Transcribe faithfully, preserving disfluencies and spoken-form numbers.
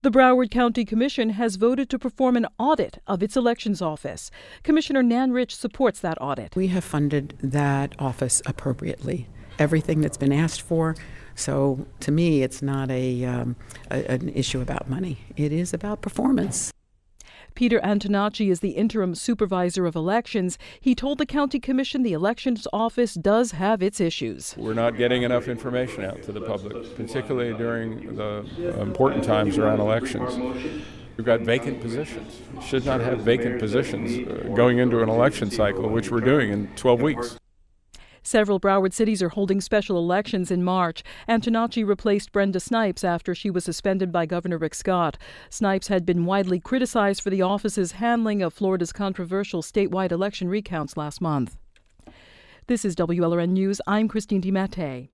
The Broward County Commission has voted to perform an audit of its elections office. Commissioner Nan Rich supports that audit. We have funded that office appropriately, everything that's been asked for. So to me, it's not a, um, a an issue about money. It is about performance. Peter Antonacci is the interim supervisor of elections. He told the county commission the elections office does have its issues. We're not getting enough information out to the public, particularly during the important times around elections. We've got vacant positions. We should not have vacant positions going into an election cycle, which we're doing in twelve weeks. Several Broward cities are holding special elections in March. Antonacci replaced Brenda Snipes after she was suspended by Governor Rick Scott. Snipes had been widely criticized for the office's handling of Florida's controversial statewide election recounts last month. This is W L R N News. I'm Christine DiMattei.